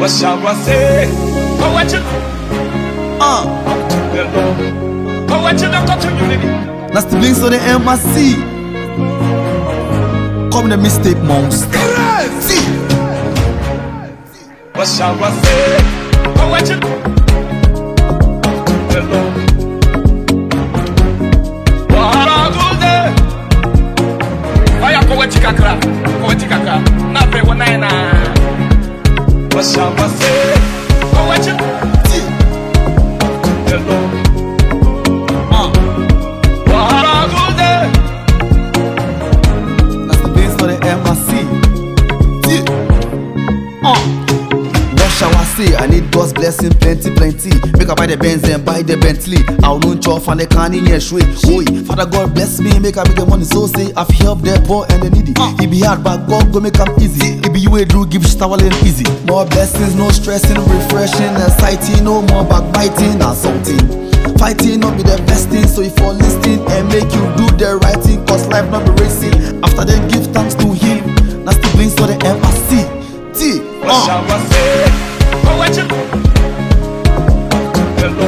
shall I say? Oh, what you? Oh, what you not continue? That's the links of the MRC. Come the mistake monster. See. What shall I say? Oh, what you? Kakra, na pe wona na. What shall I say? Oh, what you? Hello. That's the base for the MRC. What shall I say? I need God's blessing, plenty. Make I buy the Benz and buy the Bentley. I'll no chop and the can in your shwe. Oi, Father God bless me, make I make the money so say I've helped the poor and the needy. He be hard, but God go make them easy. He be you a do give style and easy. More blessings, no stressing, refreshing, exciting, no more backbiting, assaulting. Fighting not be the best thing, so if you're listening and make you do the right thing, cause life not be racing. After then give thanks to him. That's the things for the MRC. What shall I say? Oh, what you? Hello.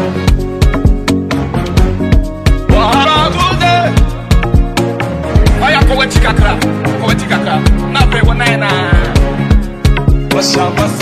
Kakra, na pe wona na. What shall I say?